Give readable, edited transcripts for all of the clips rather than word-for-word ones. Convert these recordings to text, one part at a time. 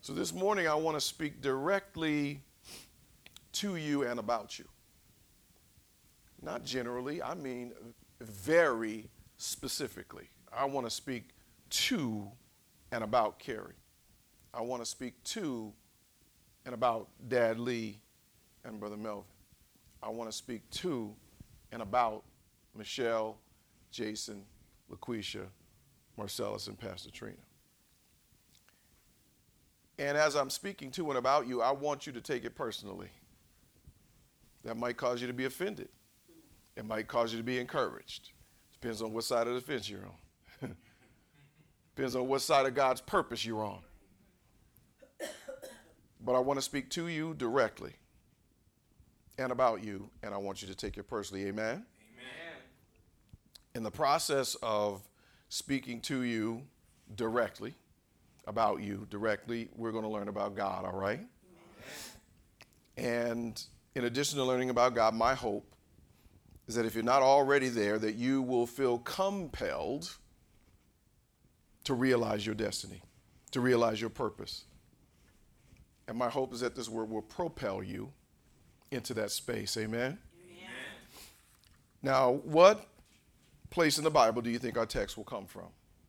So this morning I want to speak directly to you and about you. Not generally, I mean very specifically. I want to speak to and about Carrie. I want to speak to and about Dad Lee and Brother Melvin. I want to speak to and about Michelle, Jason, LaQuisha, Marcellus, and Pastor Trina. And as I'm speaking to and about you, I want you to take it personally. That might cause you to be offended. It might cause you to be encouraged. Depends on what side of the fence you're on. Depends on what side of God's purpose you're on. But I want to speak to you directly and about you, and I want you to take it personally. Amen? Amen. In the process of speaking to you directly, about you directly, we're going to learn about God, all right? Amen. And in addition to learning about God, my hope is that if you're not already there, that you will feel compelled to realize your destiny, to realize your purpose. And my hope is that this word will propel you into that space. Amen? Amen. Now, what place in the Bible do you think our text will come from?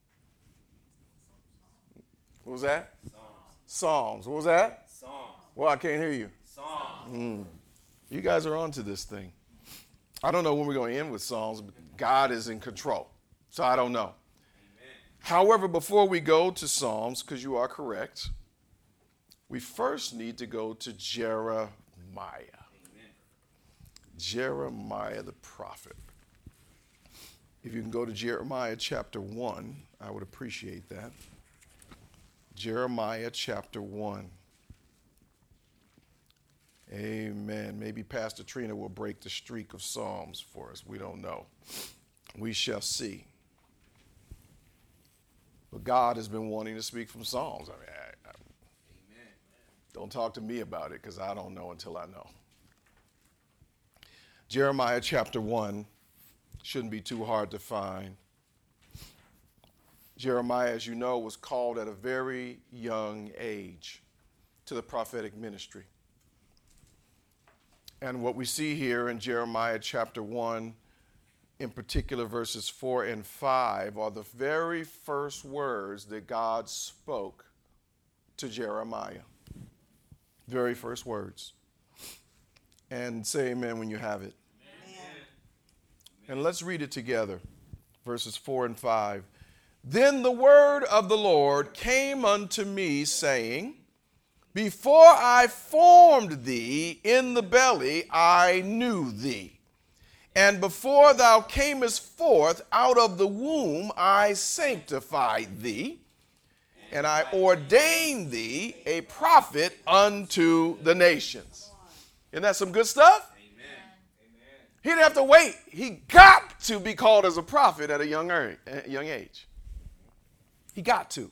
What was that? Psalms. What was that? Psalms. Well, I can't hear you. Psalms. You guys are onto this thing. I don't know when we're going to end with Psalms, but God is in control. So I don't know. Amen. However, before we go to Psalms, because you are correct, we first need to go to Jeremiah. Amen. Jeremiah the prophet. If you can go to Jeremiah chapter 1, I would appreciate that. Jeremiah chapter 1. Amen. Maybe Pastor Trina will break the streak of Psalms for us. We don't know. We shall see. But God has been wanting to speak from Psalms. I mean, don't talk to me about it because I don't know until I know. Jeremiah chapter 1 shouldn't be too hard to find. Jeremiah, as you know, was called at a very young age to the prophetic ministry. And what we see here in Jeremiah chapter 1, in particular verses 4 and 5, are the very first words that God spoke to Jeremiah. Very first words. And say amen when you have it. Amen. And let's read it together, verses 4 and 5. Then the word of the Lord came unto me, saying, Before I formed thee in the belly, I knew thee. And before thou camest forth out of the womb, I sanctified thee. And I ordained thee a prophet unto the nations. Isn't that some good stuff? Amen. He didn't have to wait. He got to be called as a prophet at a young age. He got to.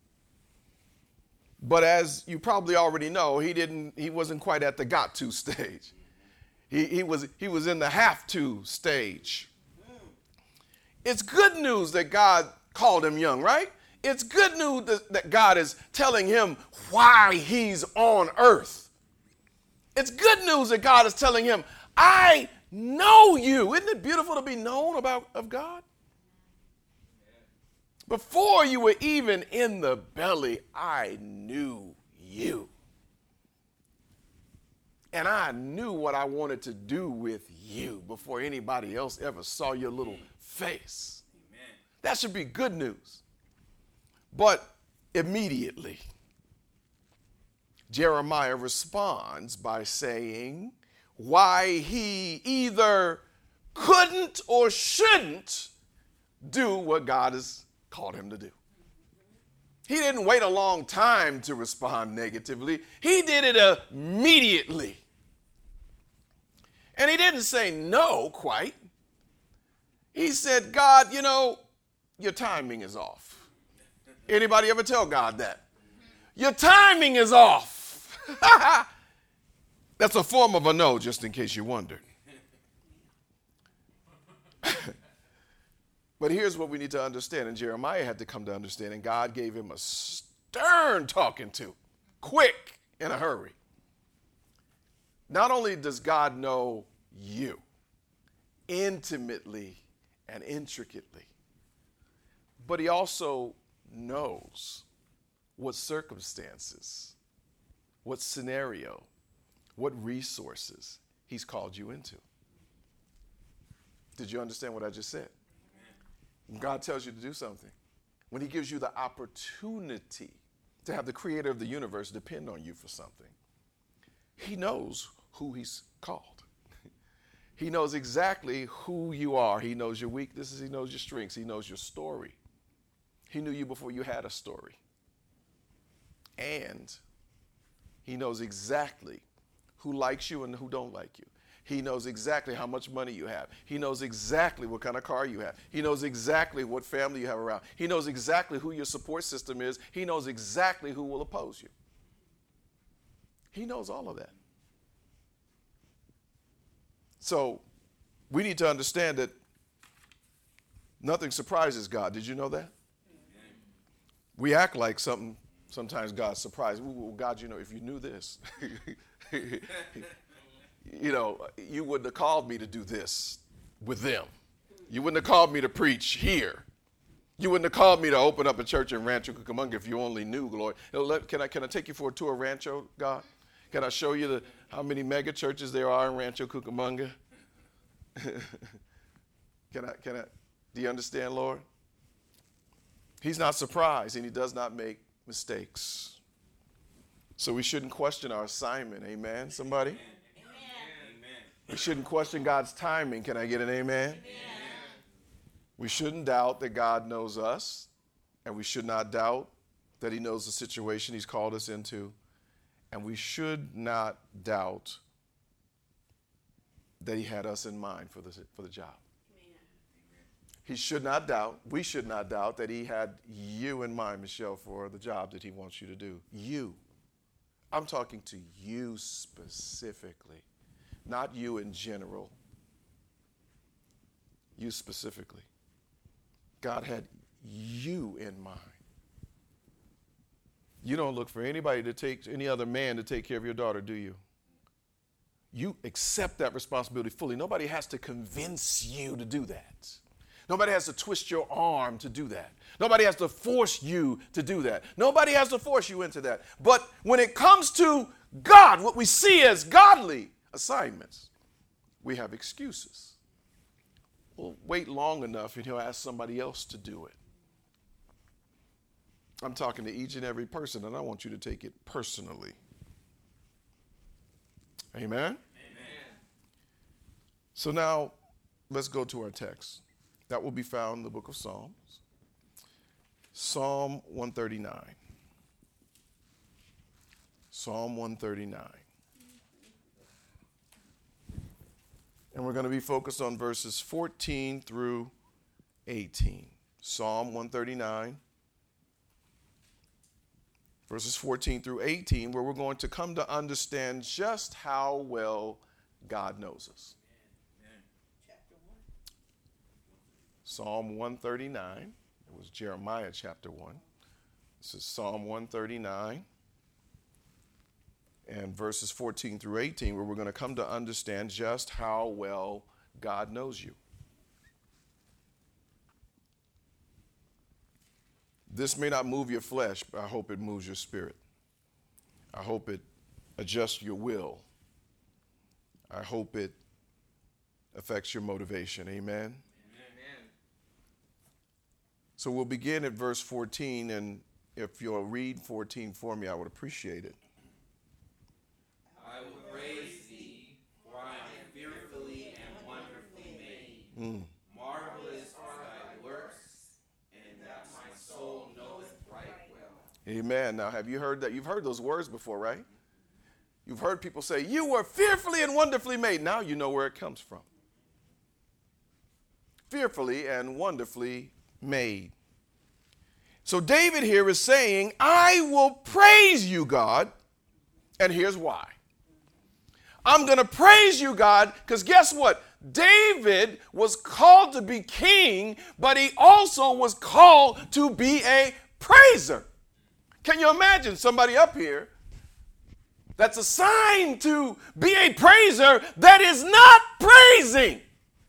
But as you probably already know, he wasn't quite at the got to stage. He was in the have to stage. It's good news that God called him young, right? It's good news that God is telling him why he's on earth. It's good news that God is telling him, I know you. Isn't it beautiful to be known of God? Before you were even in the belly, I knew you. And I knew what I wanted to do with you before anybody else ever saw your little face. Amen. That should be good news. But immediately, Jeremiah responds by saying why he either couldn't or shouldn't do what God has called him to do. He didn't wait a long time to respond negatively. He did it immediately. And he didn't say no quite. He said, God, your timing is off. Anybody ever tell God that? Your timing is off. That's a form of a no, just in case you wondered. But here's what we need to understand, and Jeremiah had to come to understand, and God gave him a stern talking to. quick, in a hurry. Not only does God know you intimately and intricately, but he also knows what circumstances, what scenario, what resources he's called you into. Did you understand what I just said? When God tells you to do something, when he gives you the opportunity to have the creator of the universe depend on you for something, he knows who he's called. He knows exactly who you are. He knows your weaknesses. He knows your strengths. He knows your story. He knew you before you had a story. And he knows exactly who likes you and who don't like you. He knows exactly how much money you have. He knows exactly what kind of car you have. He knows exactly what family you have around. He knows exactly who your support system is. He knows exactly who will oppose you. He knows all of that. So we need to understand that nothing surprises God. Did you know that? We act like sometimes God's surprised. Well, God, if you knew this, you wouldn't have called me to do this with them. You wouldn't have called me to preach here. You wouldn't have called me to open up a church in Rancho Cucamonga if you only knew, Lord. Can I take you for a tour of Rancho, God? Can I show you how many mega churches there are in Rancho Cucamonga? Can I? Do you understand, Lord? He's not surprised, and he does not make mistakes. So we shouldn't question our assignment. Amen, somebody? Amen. We shouldn't question God's timing. Can I get an amen? Amen? We shouldn't doubt that God knows us, and we should not doubt that he knows the situation he's called us into, and we should not doubt that he had us in mind for the job. He should not doubt, we should not doubt that he had you in mind, Michelle, for the job that he wants you to do. You. I'm talking to you specifically, not you in general. You specifically. God had you in mind. You don't look for any other man to take care of your daughter, do you? You accept that responsibility fully. Nobody has to convince you to do that. Nobody has to twist your arm to do that. Nobody has to force you to do that. Nobody has to force you into that. But when it comes to God, what we see as godly assignments, we have excuses. We'll wait long enough and he'll ask somebody else to do it. I'm talking to each and every person, and I want you to take it personally. Amen? Amen. So now let's go to our text. That will be found in the book of Psalms. Psalm 139. Psalm 139. And we're going to be focused on verses 14 through 18. Psalm 139, verses 14 through 18, where we're going to come to understand just how well God knows us. Psalm 139. It was Jeremiah chapter 1. This is Psalm 139 and verses 14 through 18, where we're going to come to understand just how well God knows you. This may not move your flesh, but I hope it moves your spirit. I hope it adjusts your will. I hope it affects your motivation. Amen. So we'll begin at verse 14, and if you'll read 14 for me, I would appreciate it. I will praise thee, for I am fearfully and wonderfully made. Marvelous are thy works, and that my soul knoweth right well. Amen. Now, have you heard that? You've heard those words before, right? You've heard people say, you were fearfully and wonderfully made. Now you know where it comes from. Fearfully and wonderfully made. So David here is saying, I will praise you, God, and here's why. I'm going to praise you, God, because guess what? David was called to be king, but he also was called to be a praiser. Can you imagine somebody up here that's assigned to be a praiser that is not praising.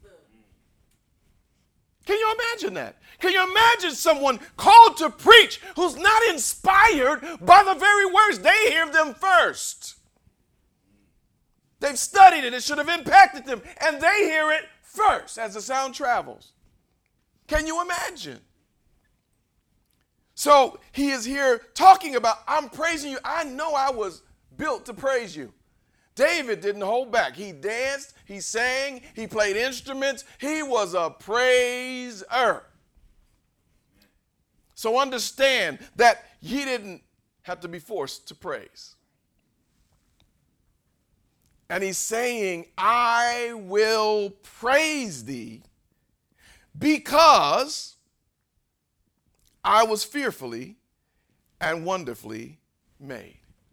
Can you imagine that? Can you imagine someone called to preach who's not inspired by the very words? They hear them first. They've studied it. It should have impacted them. And they hear it first as the sound travels. Can you imagine? So he is here talking about, I'm praising you. I know I was built to praise you. David didn't hold back. He danced, he sang, he played instruments. He was a praiser. So understand that he didn't have to be forced to praise. And he's saying, I will praise thee because I was fearfully and wonderfully made.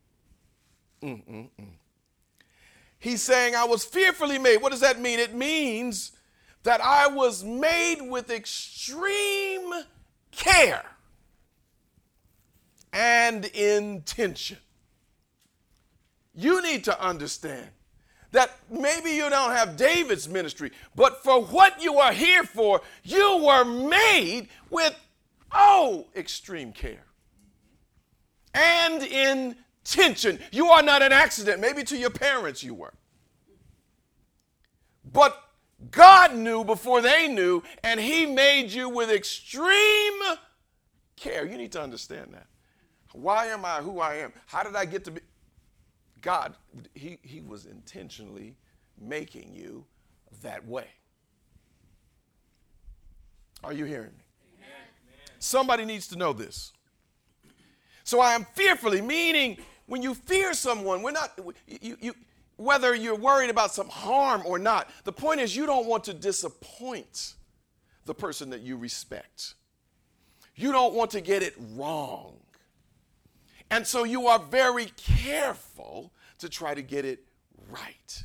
He's saying I was fearfully made. What does that mean? It means that I was made with extreme care and intention. You need to understand that maybe you don't have David's ministry, but for what you are here for, you were made with, extreme care and intention. You are not an accident. Maybe to your parents you were. But God knew before they knew, and he made you with extreme care. You need to understand that. Why am I who I am? How did I get to be? God, he was intentionally making you that way. Are you hearing me? Amen. Somebody needs to know this. So I am fearfully, meaning when you fear someone, whether you're worried about some harm or not, the point is you don't want to disappoint the person that you respect. You don't want to get it wrong. And so you are very careful to try to get it right.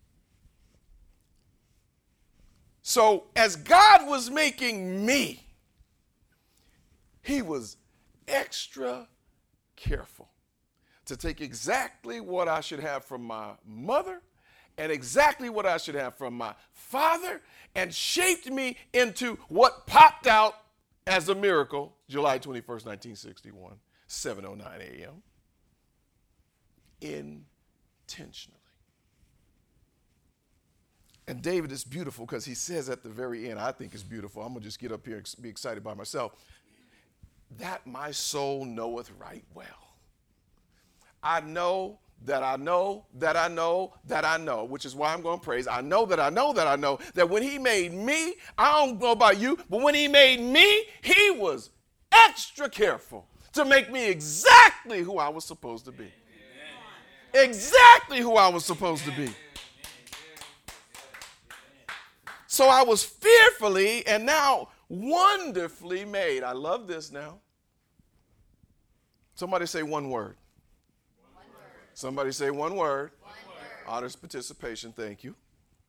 So as God was making me, he was extra careful to take exactly what I should have from my mother and exactly what I should have from my father and shaped me into what popped out as a miracle, July 21st, 1961. 7:09 a.m. intentionally. And David is beautiful because he says at the very end, I think it's beautiful. I'm going to just get up here and be excited by myself. That my soul knoweth right well. I know that I know that I know that I know, which is why I'm going to praise. I know that I know that I know that when he made me, I don't know about you, but when he made me, he was extra careful to make me exactly who I was supposed to be. Amen. Exactly who I was supposed to be. So I was fearfully and now wonderfully made. I love this now. Somebody say one word. One word. Somebody say one word. One word. Honors participation. Thank you.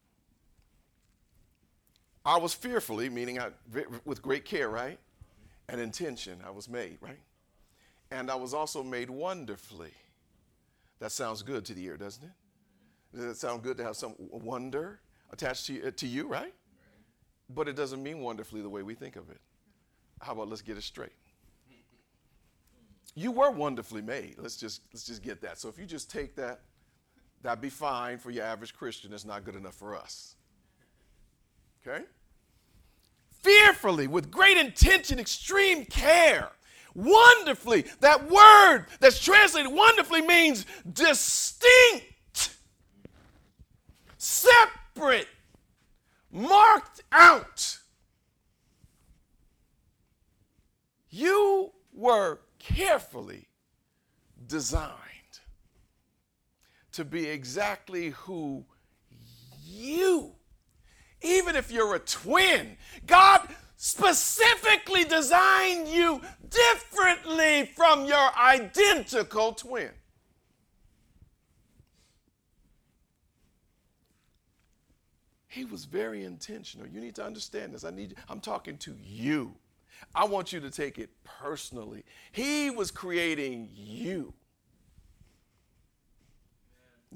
I was fearfully, meaning with great care, right? And intention, I was made, right? And I was also made wonderfully. That sounds good to the ear, doesn't it? Does it sound good to have some wonder attached to you, right? But it doesn't mean wonderfully the way we think of it. How about let's get it straight? You were wonderfully made. Let's just get that. So if you just take that, that'd be fine for your average Christian. It's not good enough for us. Okay? Fearfully, with great intention, extreme care. Wonderfully, that word that's translated wonderfully means distinct, separate, marked out. You were carefully designed to be exactly who you, even if you're a twin, God specifically designed you differently from your identical twin. He was very intentional. You need to understand this. I'm talking to you. I want you to take it personally. He was creating you.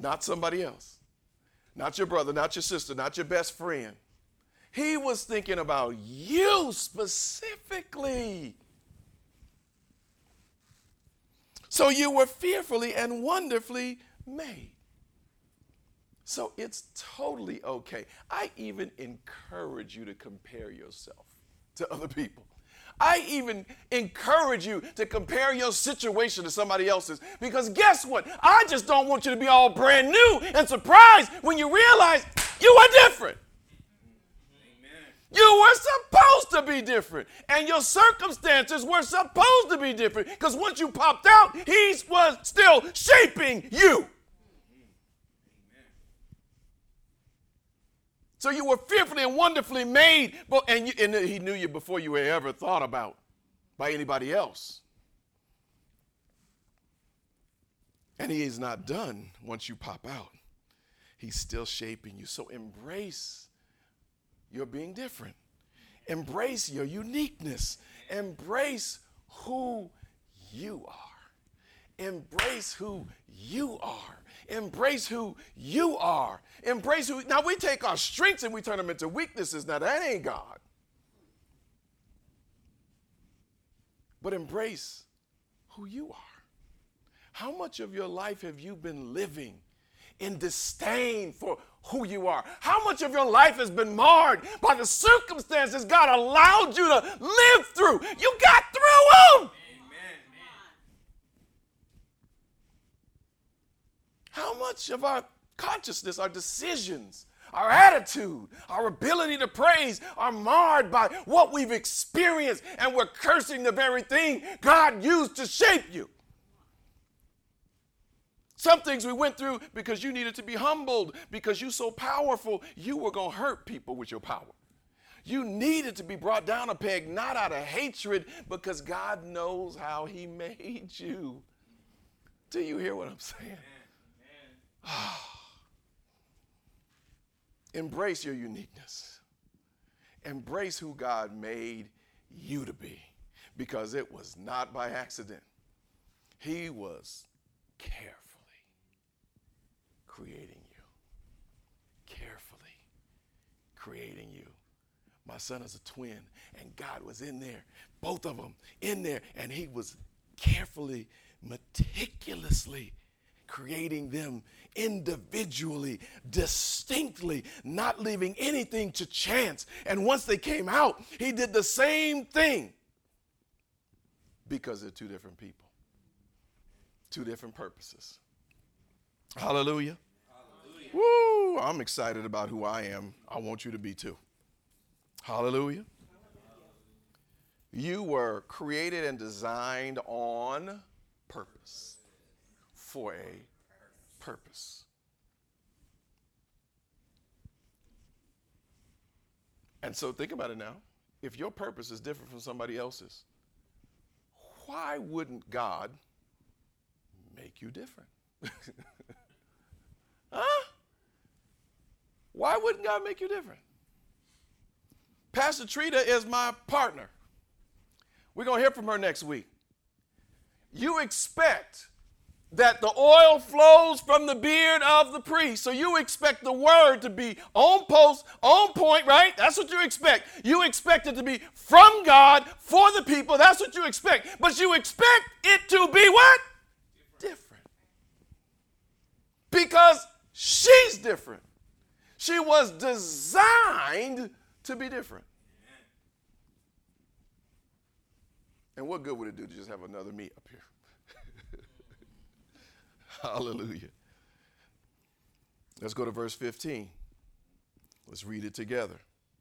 Not somebody else. Not your brother, not your sister, not your best friend. He was thinking about you specifically. So you were fearfully and wonderfully made. So it's totally okay. I even encourage you to compare yourself to other people. I even encourage you to compare your situation to somebody else's, because guess what? I just don't want you to be all brand new and surprised when you realize you are different. Amen. You were supposed to be different, and your circumstances were supposed to be different, because once you popped out, he was still shaping you. So you were fearfully and wonderfully made, and he knew you before you were ever thought about by anybody else. And he is not done once you pop out. He's still shaping you. So embrace your being different. Embrace your uniqueness. Embrace who you are. Embrace who you are. Embrace who you are. Embrace who. Now we take our strengths and we turn them into weaknesses. Now that ain't God. But embrace who you are. How much of your life have you been living in disdain for who you are? How much of your life has been marred by the circumstances God allowed you to live through? You got through them. How much of our consciousness, our decisions, our attitude, our ability to praise are marred by what we've experienced, and we're cursing the very thing God used to shape you? Some things we went through because you needed to be humbled, because you're so powerful, you were going to hurt people with your power. You needed to be brought down a peg, not out of hatred, because God knows how he made you. Do you hear what I'm saying? Embrace your uniqueness. Embrace who God made you to be, because it was not by accident. He was carefully creating you. Carefully creating you. My son is a twin, and God was in there, both of them in there, and he was carefully, meticulously creating them individually, distinctly, not leaving anything to chance. And once they came out, he did the same thing, because they're two different people, two different purposes. Hallelujah. Hallelujah. Woo! I'm excited about who I am. I want you to be too. Hallelujah. You were created and designed on purpose. For a purpose. And so think about it now. If your purpose is different from somebody else's, why wouldn't God make you different? Huh? Why wouldn't God make you different? Pastor Trita is my partner. We're going to hear from her next week. You expect that the oil flows from the beard of the priest. So you expect the word to be on post, on point, right? That's what you expect. You expect it to be from God for the people. That's what you expect. But you expect it to be what? Different. Because she's different. She was designed to be different. And what good would it do to just have another me up here? Hallelujah. Let's go to verse 15. Let's read it together.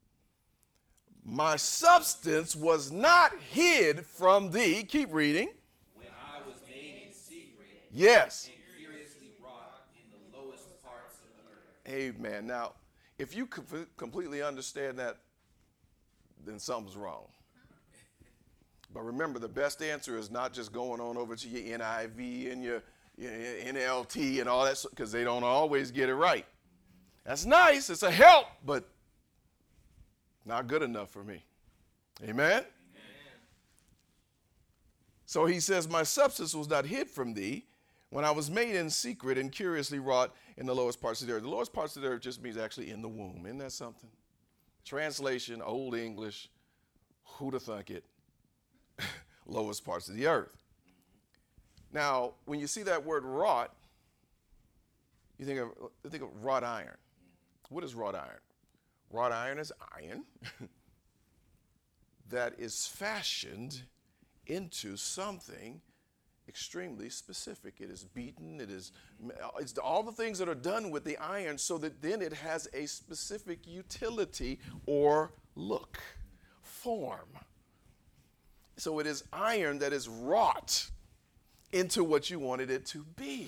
My substance was not hid from thee. Keep reading. When I was made in secret. Yes. And curiously wrought in the lowest parts of the earth. Amen. Now, if you completely understand that, then something's wrong. But remember, the best answer is not just going on over to your NIV and your NLT and all that, because they don't always get it right. That's nice. It's a help, but not good enough for me. Amen? Amen. So he says, my substance was not hid from thee when I was made in secret and curiously wrought in the lowest parts of the earth. The lowest parts of the earth just means actually in the womb. Isn't that something? Translation, Old English, who'da thunk it? Lowest parts of the earth. Now, when you see that word wrought, you think of wrought iron. What is wrought iron? Wrought iron is iron that is fashioned into something extremely specific. It is beaten. It's all the things that are done with the iron so that then it has a specific utility or look, form. So it is iron that is wrought into what you wanted it to be.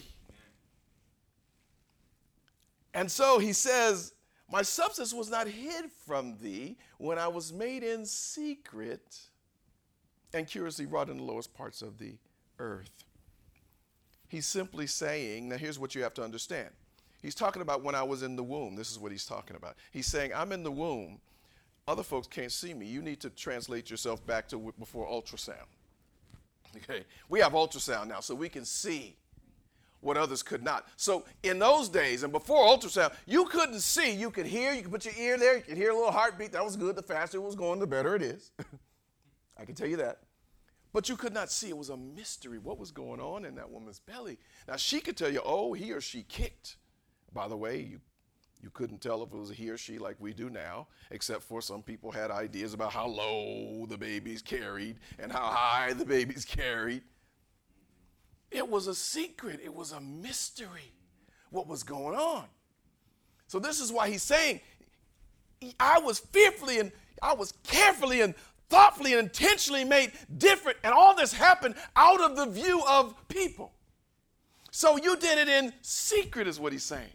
And so he says, my substance was not hid from thee when I was made in secret and curiously wrought in the lowest parts of the earth. He's simply saying, now here's what you have to understand. He's talking about when I was in the womb. This is what he's talking about. He's saying, I'm in the womb. Other folks can't see me. You need to translate yourself back to before ultrasound. Okay, we have ultrasound now, so we can see what others could not. So in those days and before ultrasound, you couldn't see. You could hear. You could put your ear there. You could hear a little heartbeat. That was good. The faster it was going, the better it is. I can tell you that. But you could not see. It was a mystery what was going on in that woman's belly. Now, she could tell you, oh, he or she kicked. By the way, you couldn't tell if it was a he or she like we do now, except for some people had ideas about how low the babies carried and how high the babies carried. It was a secret. It was a mystery what was going on. So this is why he's saying, I was fearfully and I was carefully and thoughtfully and intentionally made different. And all this happened out of the view of people. So you did it in secret is what he's saying.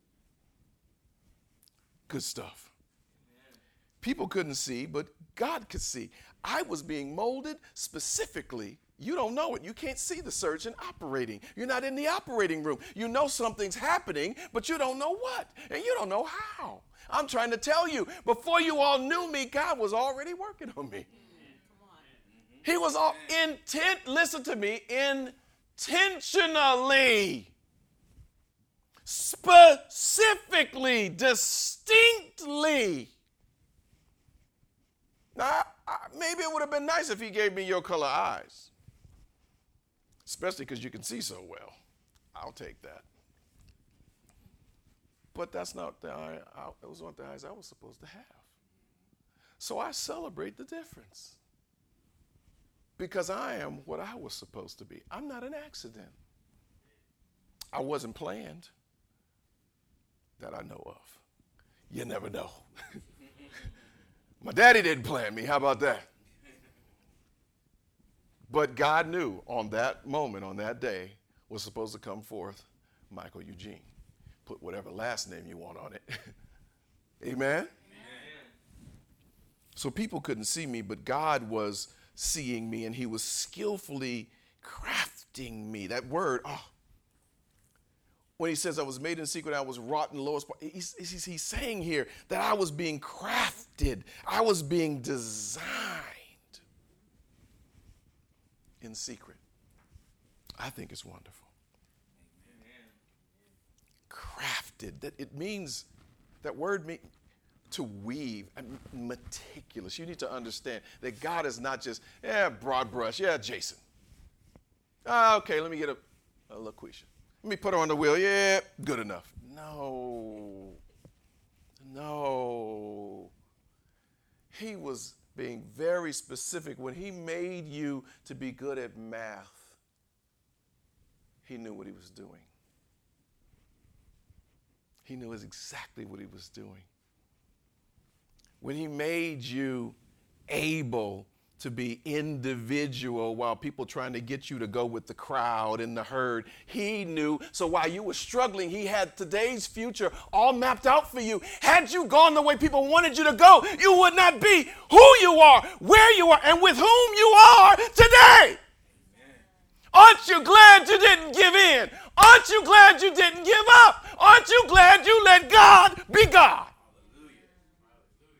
Good stuff. People couldn't see, but God could see. I was being molded specifically. You don't know it. You can't see the surgeon operating. You're not in the operating room. You know something's happening, but you don't know what. And you don't know how. I'm trying to tell you, before you all knew me, God was already working on me. He was all listen to me, intentionally, specifically, distinctly. Now, maybe it would have been nice if he gave me your color eyes, especially because you can see so well. I'll take that. But that's not the eye. Those weren't the eyes I was supposed to have. So I celebrate the difference because I am what I was supposed to be. I'm not an accident. I wasn't planned that I know of. You never know. My daddy didn't plan me. How about that? But God knew on that moment, on that day, was supposed to come forth Michael Eugene. Put whatever last name you want on it. Amen? Amen? So people couldn't see me, but God was seeing me, and he was skillfully crafting me. That word, when he says I was made in secret, I was wrought in the lowest part, he's saying here that I was being crafted. I was being designed in secret. I think it's wonderful. Crafted. That it means, that word means to weave and meticulous. You need to understand that God is not just, broad brush, Jason. Okay, let me get a LaQuisha. Let me put her on the wheel. Yeah, good enough. No. He was being very specific. When he made you to be good at math, he knew what he was doing. He knew exactly what he was doing. When he made you able to be individual while people trying to get you to go with the crowd and the herd, he knew. So while you were struggling, he had today's future all mapped out for you. Had you gone the way people wanted you to go, you would not be who you are, where you are, and with whom you are today. Aren't you glad you didn't give in? Aren't you glad you didn't give up? Aren't you glad you let God be God?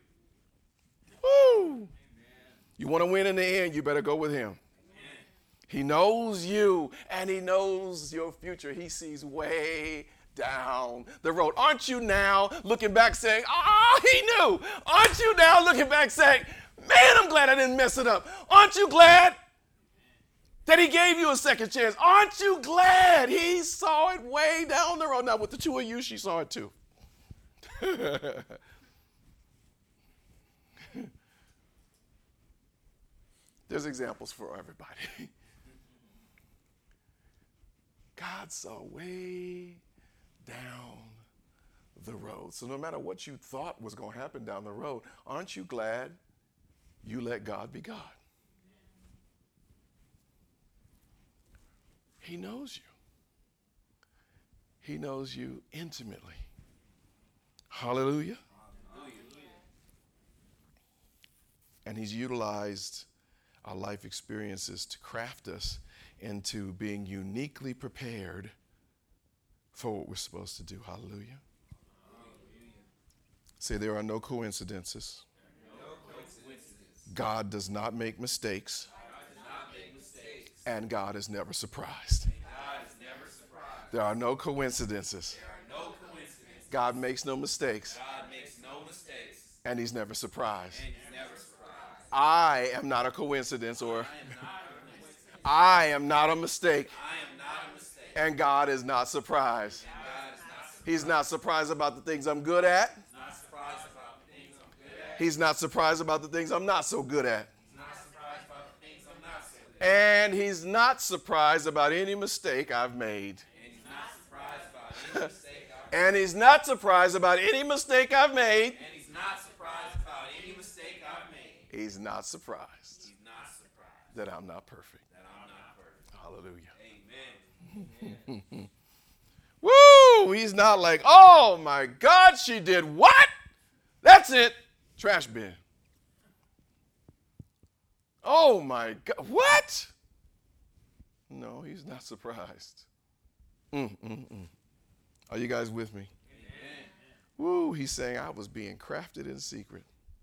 Woo. You want to win in the end, you better go with him. He knows you, and he knows your future. He sees way down the road. Aren't you now looking back saying, he knew? Aren't you now looking back saying, man, I'm glad I didn't mess it up? Aren't you glad that he gave you a second chance? Aren't you glad he saw it way down the road? Now, with the two of you, she saw it too. There's examples for everybody. God saw way down the road. So no matter what you thought was going to happen down the road, aren't you glad you let God be God? He knows you. He knows you intimately. Hallelujah. And he's utilized our life experiences to craft us into being uniquely prepared for what we're supposed to do. Hallelujah. Say, there are no coincidences. God does not make mistakes. And God is never surprised. There are no coincidences. God makes no mistakes. And he's never surprised. I am not a coincidence, or I am not a mistake. And God is not surprised. He's not surprised about the things I'm good at. He's not surprised about the things I'm not so good at. And he's not surprised about any mistake I've made. And he's not surprised about any mistake I've made. He's not surprised that I'm not perfect. Hallelujah. Amen. Woo! He's not like, oh my God, she did what? That's it. Trash bin. Oh my God, what? No, he's not surprised. Are you guys with me? Amen. Woo, he's saying I was being crafted in secret.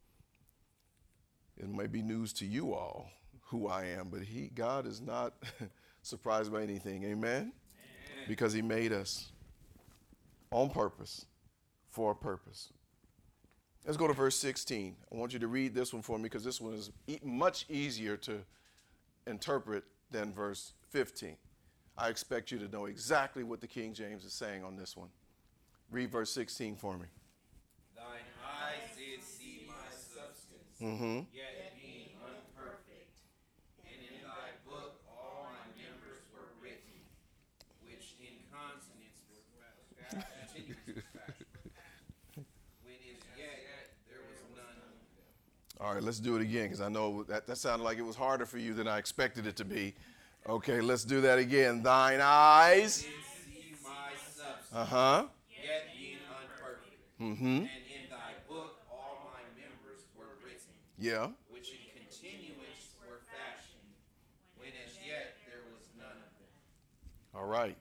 It may be news to you all who I am, but God is not surprised by anything. Amen? Amen? Because he made us on purpose, for a purpose. Let's go to verse 16. I want you to read this one for me because this one is much easier to interpret than verse 15. I expect you to know exactly what the King James is saying on this one. Read verse 16 for me. Thine eyes did see my substance, yet being unperfect, and in thy book all my members were written, which in consonance were continuous fashion, when as yet there was none of them. All right, let's do it again because I know that sounded like it was harder for you than I expected it to be. Okay, let's do that again. Thine eyes did see my substance, yet being unperfect, and in thy book all my members were written, Yeah. which in continuance were fashioned, when as yet there was none of them. All right.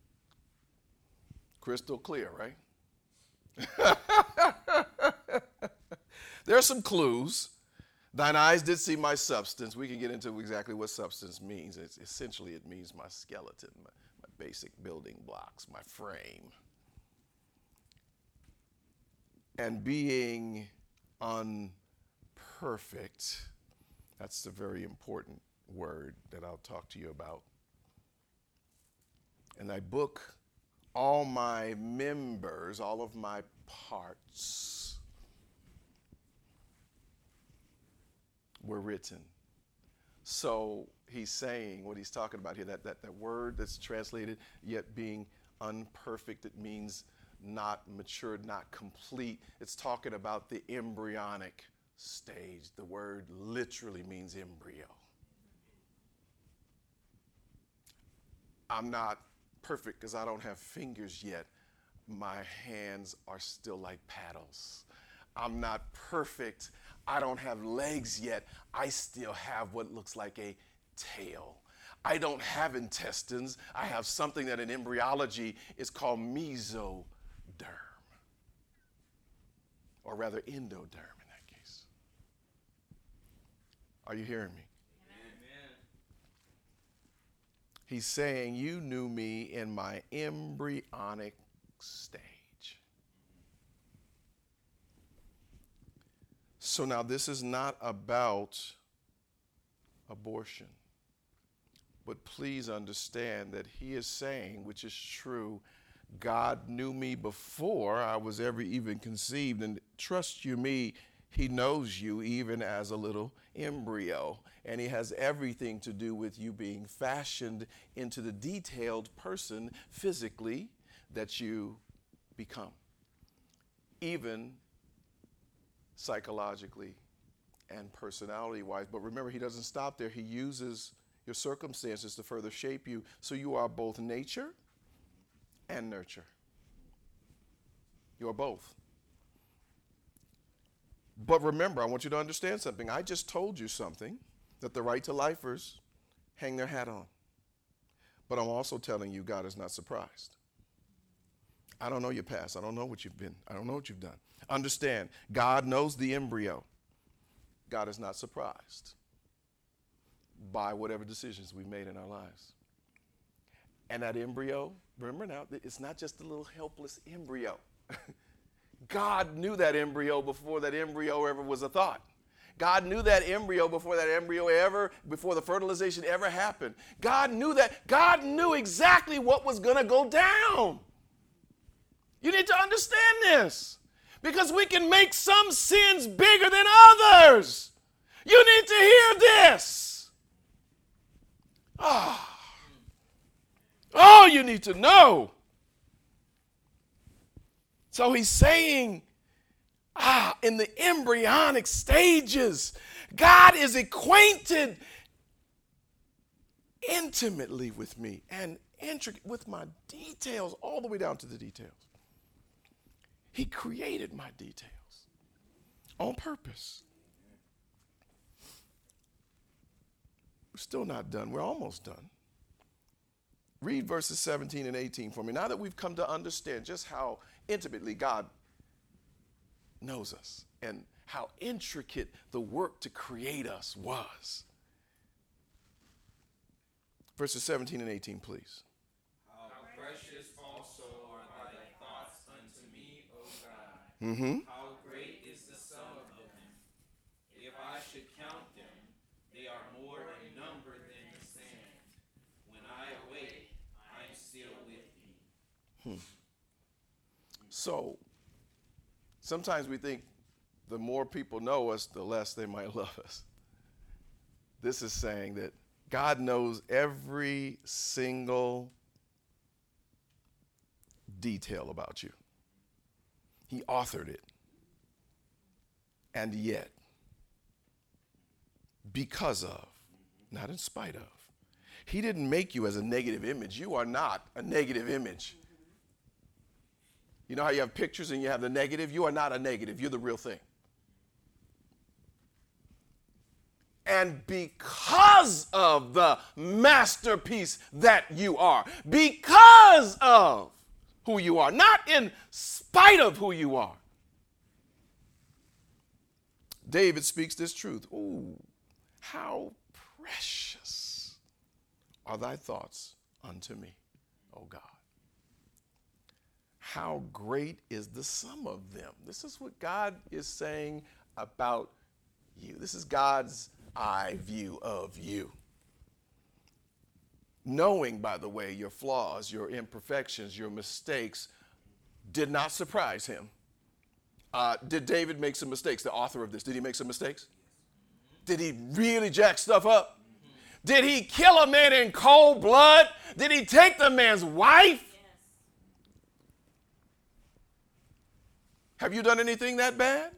Crystal clear, right? There are some clues. Thine eyes did see my substance. We can get into exactly what substance means. Essentially, it means my skeleton, my basic building blocks, my frame. And being unperfect, that's a very important word that I'll talk to you about. And thy book, all my members, all of my parts were written. So he's saying what he's talking about here, that word that's translated, yet being unperfect, it means not matured, not complete. It's talking about the embryonic stage. The word literally means embryo. I'm not perfect because I don't have fingers yet. My hands are still like paddles. I'm not perfect. I don't have legs yet. I still have what looks like a tail. I don't have intestines. I have something that in embryology is called mesoderm, or rather endoderm in that case. Are you hearing me? He's saying you knew me in my embryonic stage. So now this is not about abortion. But please understand that he is saying, which is true, God knew me before I was ever even conceived. And trust you me, he knows you even as a little embryo. And he has everything to do with you being fashioned into the detailed person physically that you become, even psychologically and personality-wise. But remember, he doesn't stop there. He uses your circumstances to further shape you, so you are both nature and nurture. You are both. But remember, I want you to understand something. I just told you something that the right to lifers hang their hat on. But I'm also telling you God is not surprised. I don't know your past. I don't know what you've been. I don't know what you've done. Understand, God knows the embryo. God is not surprised by whatever decisions we made in our lives. And that embryo, remember now, it's not just a little helpless embryo. God knew that embryo before that embryo ever was a thought. God knew that embryo before the fertilization ever happened. God knew that. God knew exactly what was going to go down. You need to understand this, because we can make some sins bigger than others. You need to hear this. Oh, you need to know. So he's saying, in the embryonic stages, God is acquainted intimately with me and intricate with my details, all the way down to the details. He created my details on purpose. We're still not done. We're almost done. Read verses 17 and 18 for me. Now that we've come to understand just how intimately God knows us and how intricate the work to create us was. Verses 17 and 18, please. How precious also are thy thoughts unto me, O God. Mm-hmm. How great is the sum of them. If I should count them, they are more in number than the sand. When I awake, I am still with thee. So, sometimes we think the more people know us, the less they might love us. This is saying that God knows every single detail about you. He authored it. And yet, because of, not in spite of, he didn't make you as a negative image. You are not a negative image. You know how you have pictures and you have the negative? You are not a negative. You're the real thing. And because of the masterpiece that you are, because of who you are, not in spite of who you are, David speaks this truth. Ooh, how precious are thy thoughts unto me, O God. How great is the sum of them. This is what God is saying about you. This is God's eye view of you. Knowing, by the way, your flaws, your imperfections, your mistakes did not surprise him. Did David make some mistakes? The author of this, did he make some mistakes? Did he really jack stuff up? Did he kill a man in cold blood? Did he take the man's wife? Have you done anything that bad?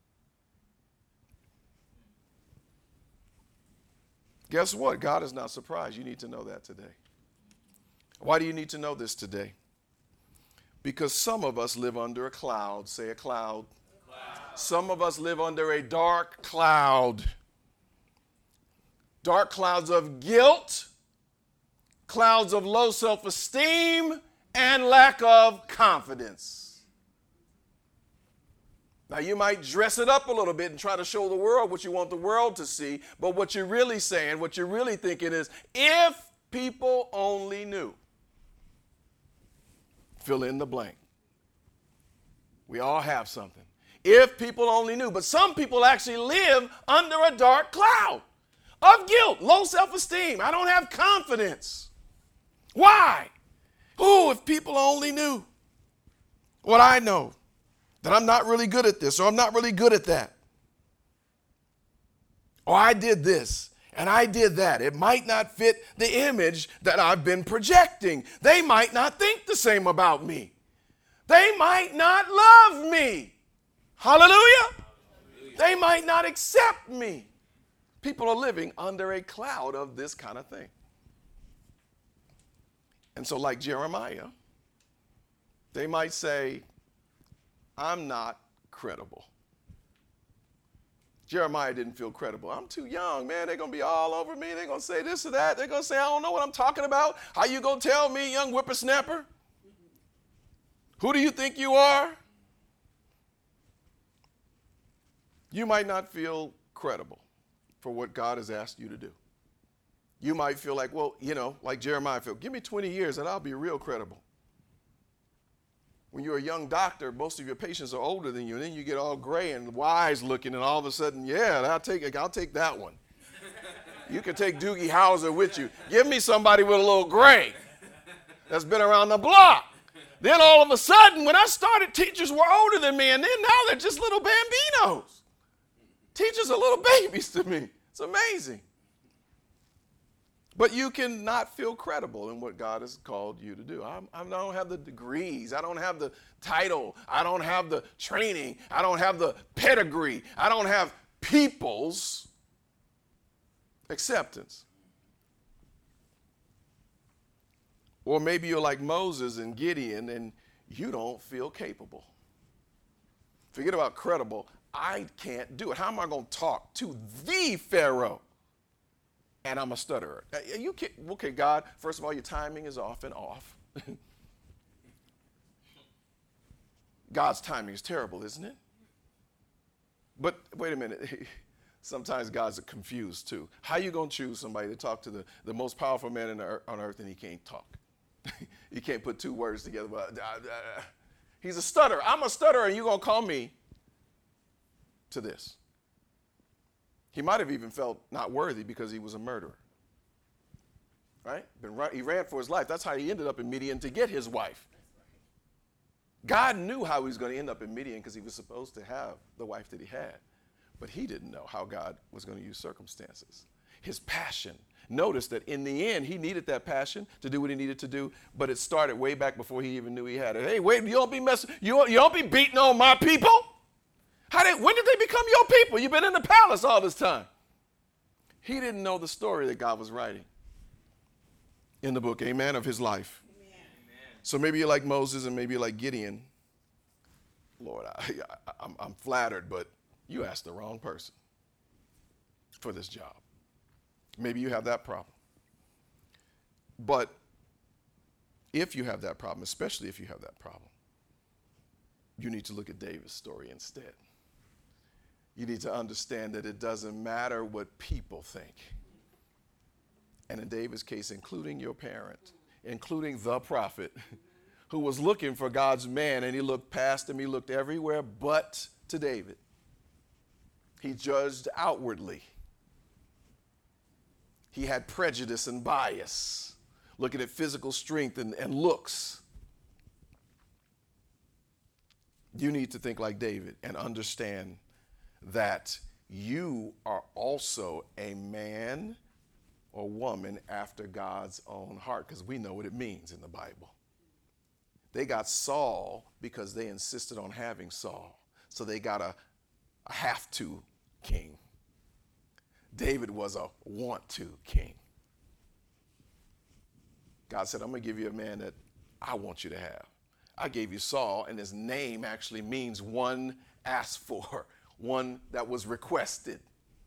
Guess what? God is not surprised. You need to know that today. Why do you need to know this today? Because some of us live under a cloud. Say a cloud. Some of us live under a dark cloud. Dark clouds of guilt, clouds of low self-esteem, and lack of confidence. Now, you might dress it up a little bit and try to show the world what you want the world to see, but what you're really saying, what you're really thinking is, if ... people only knew. Fill in the blank. We all have something. If people only knew. But some people actually live under a dark cloud of guilt, low self-esteem. I don't have confidence. Why? Oh, if people only knew what I know, that I'm not really good at this, or I'm not really good at that. Or I did this and I did that. It might not fit the image that I've been projecting. They might not think the same about me. They might not love me. Hallelujah. They might not accept me. People are living under a cloud of this kind of thing. And so like Jeremiah, they might say, I'm not credible. Jeremiah didn't feel credible. I'm too young, man. They're going to be all over me. They're going to say this or that. They're going to say, I don't know what I'm talking about. How you going to tell me, young whippersnapper? Who do you think you are? You might not feel credible for what God has asked you to do. You might feel like, well, like Jeremiah felt, give me 20 years and I'll be real credible. When you're a young doctor, most of your patients are older than you, and then you get all gray and wise looking, and all of a sudden, yeah, I'll take that one. You can take Doogie Howser with you. Give me somebody with a little gray that's been around the block. Then all of a sudden, when I started, teachers were older than me, and then now they're just little bambinos. Teachers are little babies to me. It's amazing. But you cannot feel credible in what God has called you to do. I don't have the degrees. I don't have the title. I don't have the training. I don't have the pedigree. I don't have people's acceptance. Or maybe you're like Moses and Gideon and you don't feel capable. Forget about credible. I can't do it. How am I going to talk to the Pharaoh? And I'm a stutterer. Okay, God, first of all, your timing is off and off. God's timing is terrible, isn't it? But wait a minute. Sometimes God's confused too. How you going to choose somebody to talk to the most powerful man on earth and he can't talk? He can't put two words together. He's a stutterer. I'm a stutterer and you're going to call me to this. He might have even felt not worthy because he was a murderer. Right? He ran for his life. That's how he ended up in Midian to get his wife. God knew how he was going to end up in Midian because he was supposed to have the wife that he had. But he didn't know how God was going to use circumstances. His passion. Notice that in the end, he needed that passion to do what he needed to do, but it started way back before he even knew he had it. Hey, wait, you don't be beating on my people? When did they become your people? You've been in the palace all this time. He didn't know the story that God was writing in the book, amen, of his life. Amen. So maybe you're like Moses and maybe you're like Gideon. Lord, I'm flattered, but you asked the wrong person for this job. Maybe you have that problem. But if you have that problem, especially if you have that problem, you need to look at David's story instead. You need to understand that it doesn't matter what people think. And in David's case, including your parent, including the prophet, who was looking for God's man, and he looked past him, he looked everywhere but to David. He judged outwardly. He had prejudice and bias, looking at physical strength and looks. You need to think like David and understand that you are also a man or woman after God's own heart, because we know what it means in the Bible. They got Saul because they insisted on having Saul. So they got a have-to king. David was a want-to king. God said, I'm going to give you a man that I want you to have. I gave you Saul, and his name actually means one asked for, one that was requested.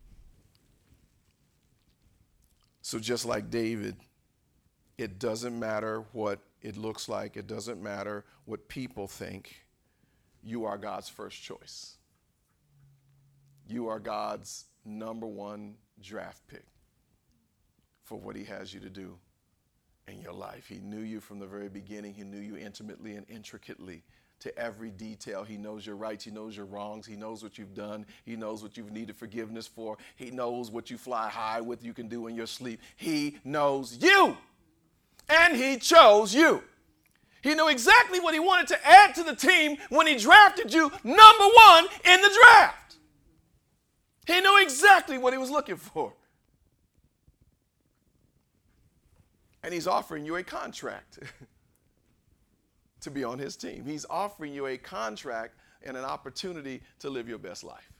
So just like David, it doesn't matter what it looks like. It doesn't matter what people think. You are God's first choice. You are God's number one draft pick for what he has you to do in your life. He knew you from the very beginning. He knew you intimately and intricately to every detail. He knows your rights. He knows your wrongs. He knows what you've done. He knows what you've needed forgiveness for. He knows what you fly high with you can do in your sleep. He knows you. And he chose you. He knew exactly what he wanted to add to the team when he drafted you number one in the draft. He knew exactly what he was looking for. And he's offering you a contract to be on his team. He's offering you a contract and an opportunity to live your best life.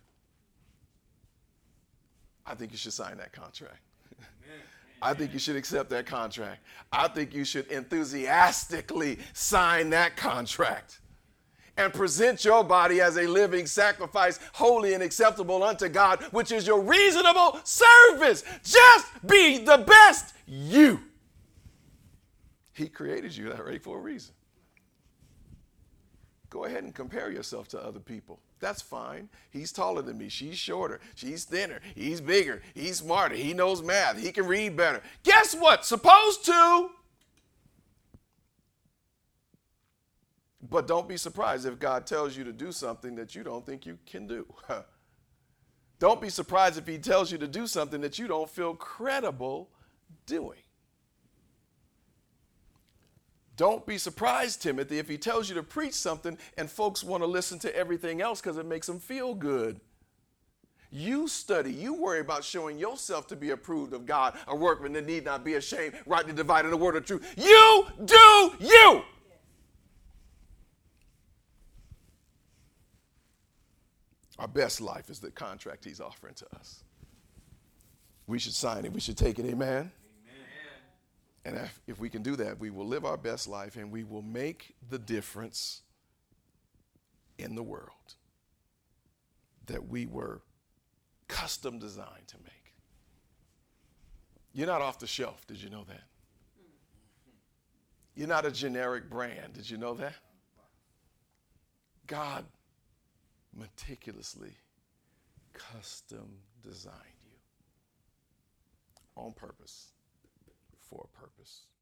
I think you should sign that contract. I think you should accept that contract. I think you should enthusiastically sign that contract and present your body as a living sacrifice, holy and acceptable unto God, which is your reasonable service. Just be the best you. He created you that way for a reason. Go ahead and compare yourself to other people. That's fine. He's taller than me. She's shorter. She's thinner. He's bigger. He's smarter. He knows math. He can read better. Guess what? Supposed to. But don't be surprised if God tells you to do something that you don't think you can do. Don't be surprised if he tells you to do something that you don't feel credible doing. Don't be surprised, Timothy, if he tells you to preach something and folks want to listen to everything else because it makes them feel good. You study. You worry about showing yourself to be approved of God, a workman that need not be ashamed, rightly dividing the word of truth. You do you. Our best life is the contract he's offering to us. We should sign it. We should take it. Amen. And if we can do that, we will live our best life and we will make the difference in the world that we were custom designed to make. You're not off the shelf. Did you know that? You're not a generic brand. Did you know that? God meticulously custom designed you on purpose. For a purpose.